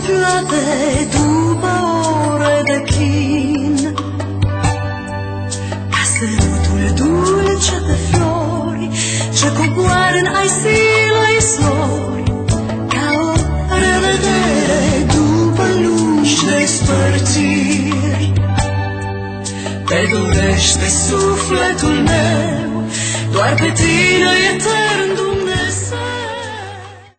umflate după ore de chin, ca sărutul dulce de flori ce coboară în ai zilei zori, ca o revedere după lungi despărțiri. Te dorește sufletul meu, doar pe tine etern Dumnezeu.